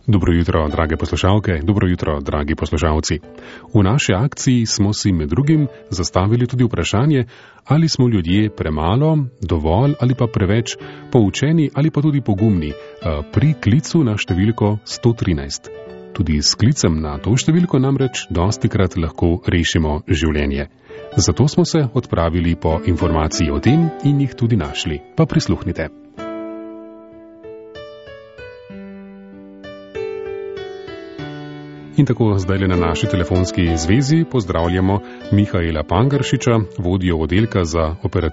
Dobro jutro, drage poslušalke, dobro jutro, dragi poslušalci. V naši akciji smo si med drugim zastavili tudi vprašanje, ali smo ljudje premalo, dovolj ali pa preveč poučeni ali pa tudi pogumni pri klicu na številko 113. Tudi s klicem na to številko namreč dostikrat lahko rešimo življenje. Zato smo se odpravili po informaciji o tem in jih tudi našli. Pa prisluhnite. In tako zdaj na naši telefonski zvezi pozdravljamo Mihaela Pangaršiča, vodjo oddelka za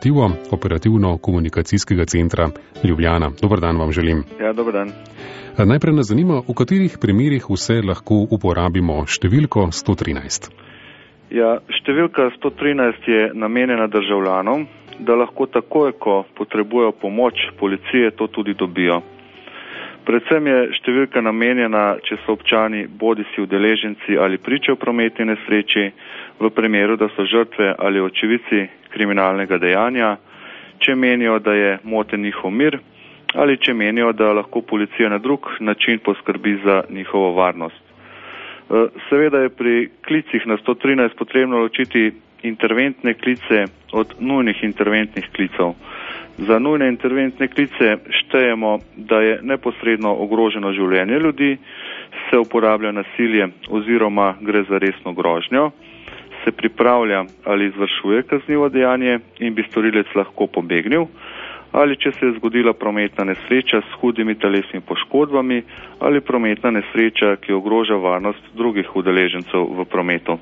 operativno-komunikacijskega centra Ljubljana. Dober dan vam želim. Ja, dober dan. Najprej nas zanima, v katerih primerih vse lahko uporabimo številko 113. Ja, številka 113 je namenjena državljanom, da lahko takoj, ko potrebujejo pomoč policije, to tudi dobijo. Predvsem je številka namenjena, če so občani bodisi udeleženci ali priče v prometni nesreči, v primeru, da so žrtve ali očividci kriminalnega dejanja, če menijo, da je moten njihov mir ali če menijo, da lahko policija na drug način poskrbi za njihovo varnost. Seveda je pri klicih na 113 potrebno ločiti interventne klice od nujnih interventnih klicev. Za nujne interventne klice štejemo, da je neposredno ogroženo življenje ljudi, se uporablja nasilje oziroma gre za resno grožnjo, se pripravlja ali izvršuje kaznivo dejanje in bi storilec lahko pobegnil, ali če se je zgodila prometna nesreča s hudimi telesnimi poškodbami ali prometna nesreča, ki ogroža varnost drugih udeležencev v prometu.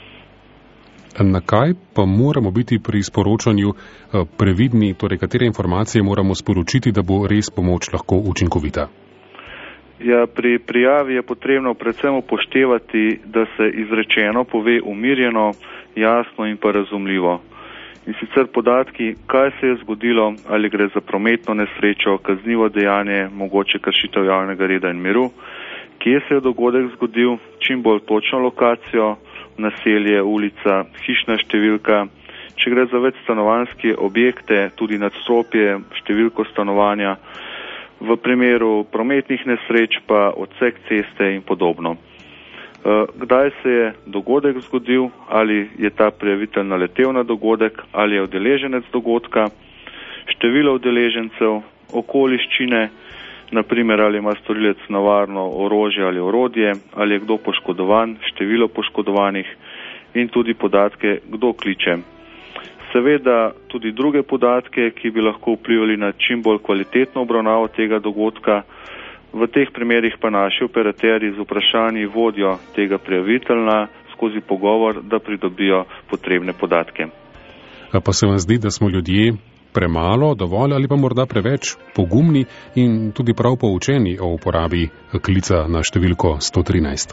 Na kaj pa moramo biti pri sporočanju previdni, torej katere informacije moramo sporočiti, da bo res pomoč lahko učinkovita? Ja, pri prijavi je potrebno predvsem upoštevati, da se izrečeno pove umirjeno, jasno in pa razumljivo. In sicer podatki, kaj se je zgodilo, ali gre za prometno nesrečo, kaznivo dejanje, mogoče kršitev javnega reda in miru, kje se je dogodek zgodil, čim bolj točno lokacijo, naselje, ulica, hišna številka, če gre za večstanovanjske objekte, tudi nadstropje, številko stanovanja, v primeru prometnih nesreč pa odsek ceste in podobno. Kdaj se je dogodek zgodil, ali je ta prijavitelj naletel na dogodek, ali je udeleženec dogodka, število udeležencev, okoliščine, naprimer ali ima storilec navarno orožje ali orodje, ali je kdo poškodovan, število poškodovanih in tudi podatke, kdo kliče. Seveda tudi druge podatke, ki bi lahko vplivali na čim bolj kvalitetno obravnavo tega dogodka. V teh primerih pa naši operaterji z vprašanji vodijo tega prijavitelja skozi pogovor, da pridobijo potrebne podatke. Pa se vam zdi, da smo ljudje premalo, dovolj ali pa morda preveč pogumni in tudi prav poučeni o uporabi klica na številko 113?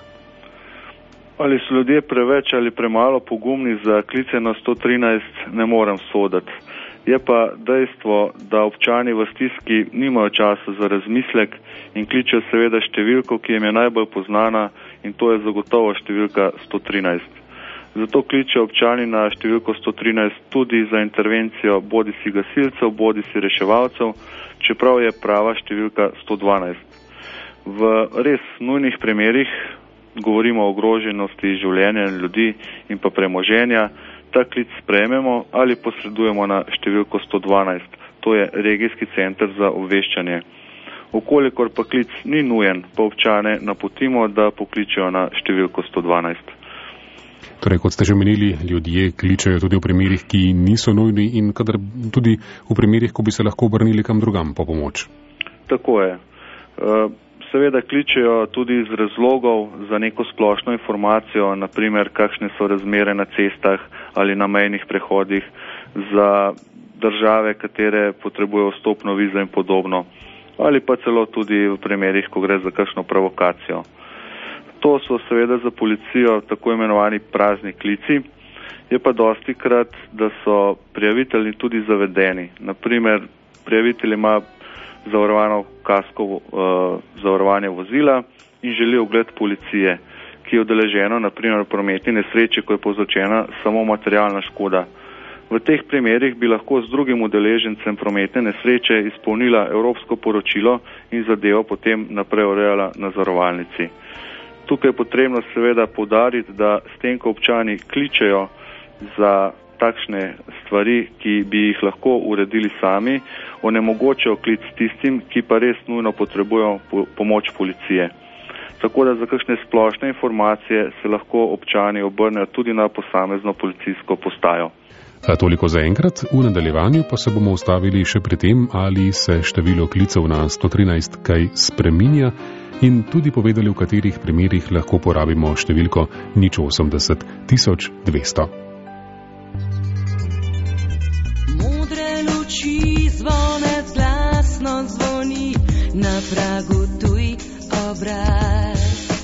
Ali so ljudje preveč ali premalo pogumni za klice na 113, ne morem soditi. Je pa dejstvo, da občani v stiski nimajo časa za razmislek in kličejo seveda številko, ki jim je najbolj poznana, in to je zagotovo številka 113. Zato kličejo občani na številko 113 tudi za intervencijo bodisi gasilcev, bodisi reševalcev, čeprav je prava številka 112. V res nujnih primerih, govorimo o ogroženosti življenja ljudi in pa premoženja, ta klic sprejmemo ali posredujemo na številko 112. To je regijski center za obveščanje. Okolikor pa klic ni nujen, pa občane napotimo, da pokličejo na številko 112. Torej, kot ste že menili, ljudje kličejo tudi v primerih, ki niso nujni in kadar tudi v primerih, ko bi se lahko obrnili kam drugam po pomoč. Tako je. Seveda kličejo tudi iz razlogov za neko splošno informacijo, naprimer kakšne so razmere na cestah ali na mejnih prehodih, za države, katere potrebujejo vstopno vizo in podobno, ali pa celo tudi v primerih, ko gre za kakšno provokacijo. To so seveda za policijo tako imenovani prazni klici, je pa dostikrat, da so prijavitelji tudi zavedeni. Naprimer, prijavitelj ima zavarovano kasko zavarovanje vozila in želi ogled policije, ki je udeleženo naprimer v prometni nesreči, ko je povzročena samo materialna škoda. V teh primerih bi lahko z drugim udeležencem prometne nesreče izpolnila evropsko poročilo in zadevo potem naprej urejala na zavarovalnici. Tukaj je potrebno seveda poudariti, da s tem, ko občani kličejo za takšne stvari, ki bi jih lahko uredili sami, onemogočajo klic tistim, ki pa res nujno potrebujejo pomoč policije. Tako da za kakšne splošne informacije se lahko občani obrnejo tudi na posamezno policijsko postajo. Toliko za enkrat, v nadaljevanju pa se bomo ustavili še pri tem, ali se število klicev na 113 kaj spreminja in tudi povedali, v katerih primerih lahko porabimo številko 080 1200. Modre luči, zvonec glasno zvoni, na pragu tuj obraz.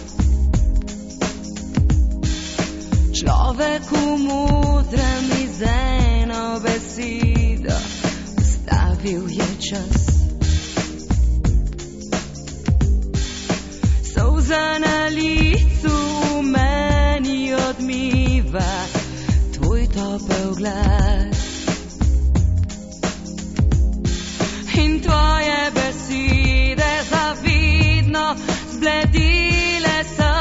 Človek v modrem iz eno besedo ustavil je čas. Solza na licu v meni odmiva tvoj topel glas. In tvoje besede zavidno zbledile so.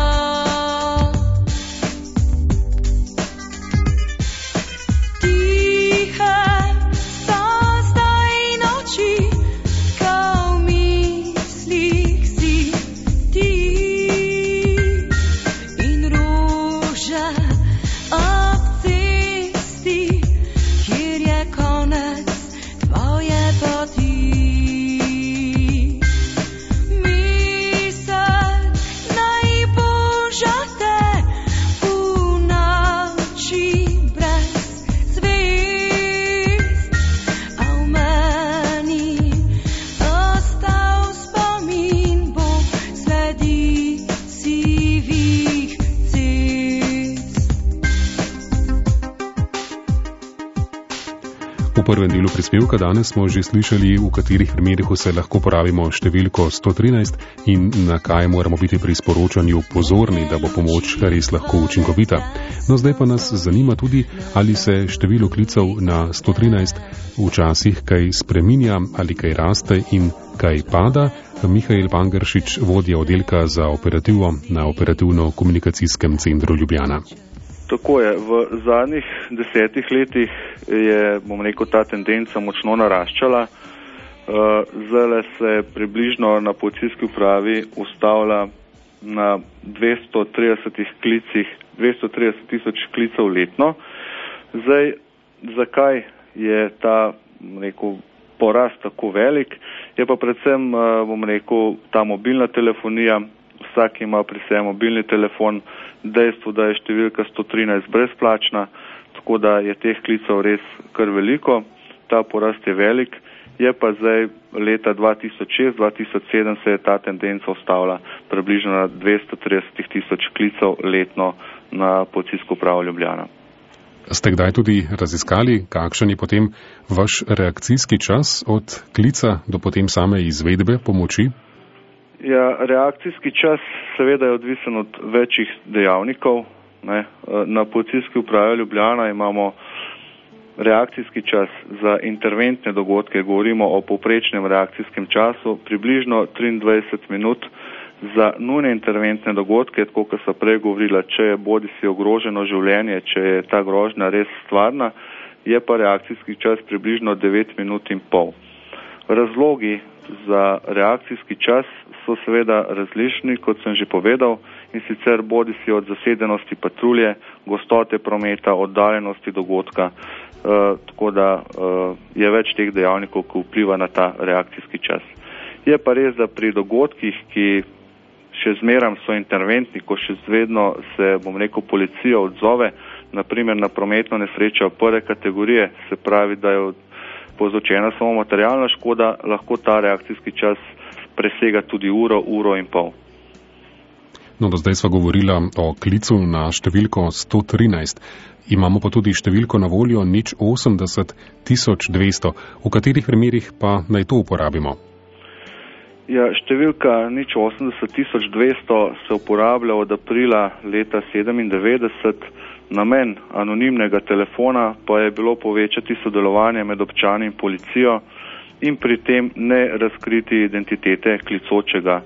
V prvem delu prispevka danes smo že slišali, v katerih primerih se lahko porabimo številko 113 in na kaj moramo biti pri sporočanju pozorni, da bo pomoč res lahko učinkovita. No, zdaj pa nas zanima tudi, ali se število klicev na 113 včasih kaj spreminja ali kaj raste in kaj pada. Mihael Pangeršič, vodja oddelka za operativo na Operativno-komunikacijskem centru Ljubljana. Tako je, v zadnjih 10 letih je, ta tendenca močno naraščala. Zdaj se približno na policijski upravi ustavlja na 230 tisoč klicev letno. Zdaj, zakaj je ta, porast tako velik, je pa predvsem, ta mobilna telefonija. Vsak ima pri sebi mobilni telefon, dejstvo, da je številka 113 brezplačna, tako da je teh klicev res kar veliko, ta porast je velik, je pa zdaj leta 2006-2007 se je ta tendenca ustavila približno na 230 tisoč klicev letno na policijsko upravo Ljubljana. Ste kdaj tudi raziskali, kakšen je potem vaš reakcijski čas od klica do potem same izvedbe pomoči? Ja, reakcijski čas seveda je odvisen od večjih dejavnikov. Na policijski upravi Ljubljana imamo reakcijski čas za interventne dogodke, govorimo o povprečnem reakcijskem času, približno 23 minut. Za nujne interventne dogodke, tako kot so prej govorila, če je bodisi ogroženo življenje, če je ta grožnja res stvarna, je pa reakcijski čas približno 9 minut in pol. Razlogi za reakcijski čas so seveda različni, kot sem že povedal, in sicer bodisi od zasedenosti patrulje, gostote prometa, oddaljenosti dogodka, tako da je več teh dejavnikov, ki vpliva na ta reakcijski čas. Je pa res, da pri dogodkih, ki še zmeram so interventni, ko še vedno se, policija odzove, naprimer na prometno nesrečo prve kategorije, se pravi, da je povzročena samo materialna škoda, lahko ta reakcijski čas presega tudi uro in pol. No, do zdaj sva govorila o klicu na številko 113. Imamo pa tudi številko na voljo 080 1200. V katerih primerih pa naj to uporabimo? Ja, številka 080 1200 se uporablja od aprila leta 1997. Namen anonimnega telefona pa je bilo povečati sodelovanje med občani in policijo in pri tem ne razkriti identitete klicočega.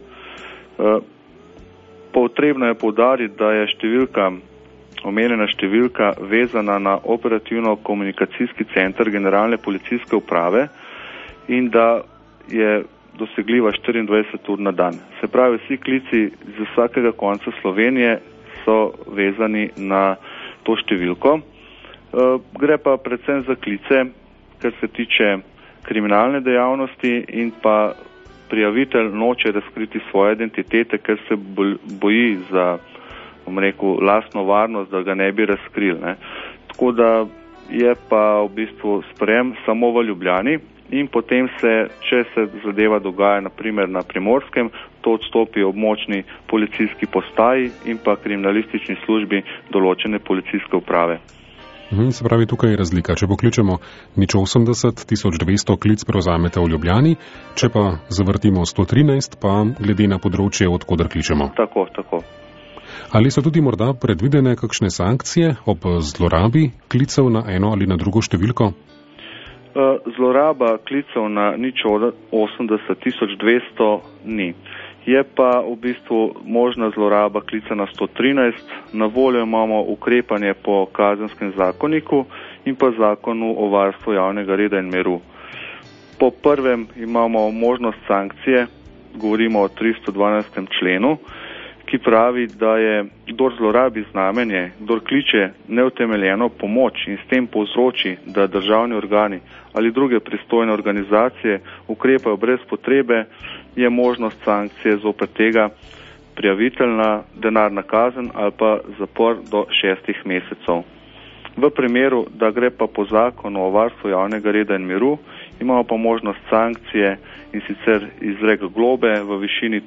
Potrebno je poudariti, da je omenjena številka vezana na operativno-komunikacijski center Generalne policijske uprave in da je dosegljiva 24 ur na dan. Se pravi, vsi klici z vsakega konca Slovenije so vezani na to številko. Gre pa predvsem za klice, kar se tiče kriminalne dejavnosti in pa prijavitelj noče razkriti svoje identitete, ker se boji za, lastno varnost, da ga ne bi razkril. Ne. Tako da je pa v bistvu sprejem samo v Ljubljani in potem če se zadeva dogaja naprimer na Primorskem, to odstopi območni policijski postaji in pa kriminalistični službi določene policijske uprave. Se pravi, tukaj je razlika. Če pokličemo 080 1200 klic prevzamete v Ljubljani, če pa zavrtimo 113, pa glede na področje, odkudar kličemo. Tako. Ali so tudi morda predvidene kakšne sankcije ob zlorabi klicev na eno ali na drugo številko? Zloraba klicev na 080 1200 ni. Je pa v bistvu možna zloraba klica na 113. Na voljo imamo ukrepanje po Kazenskem zakoniku in pa zakonu o varstvu javnega reda in miru. Po prvem imamo možnost sankcije, govorimo o 312. členu, ki pravi, da je kdor zlorabi znamenje, kdor kliče neutemeljeno pomoč in s tem povzroči, da državni organi ali druge pristojne organizacije ukrepajo brez potrebe, je možnost sankcije zoper tega prijaviteljna denarna kazen ali pa zapor do 6 mesecev. V primeru, da gre pa po zakonu o varstvu javnega reda in miru, imamo pa možnost sankcije in sicer izrek globe v višini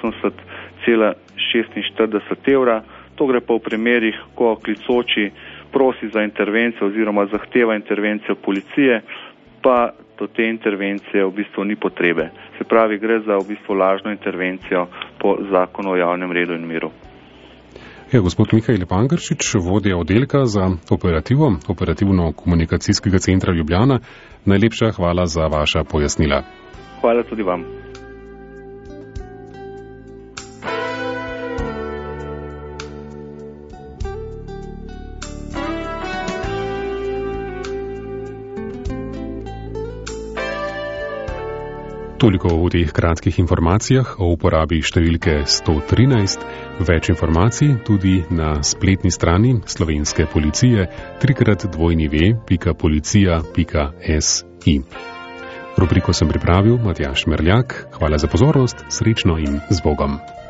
83,46 evra. To gre pa v primerih, ko klicoči prosi za intervencijo oziroma zahteva intervencijo policije, pa do te intervencije v bistvu ni potrebe. Se pravi, gre za v bistvu lažno intervencijo po zakonu o javnem redu in miru. Gospod Mihajl Pangršič, vodja oddelka za operativno-komunikacijskega centra Ljubljana, najlepša hvala za vaša pojasnila. Hvala tudi vam. Toliko v teh kratkih informacijah o uporabi številke 113. Več informacij tudi na spletni strani slovenske policije www.policija.si. Rubriko sem pripravil Matjaž Merljak. Hvala za pozornost, srečno in z Bogom.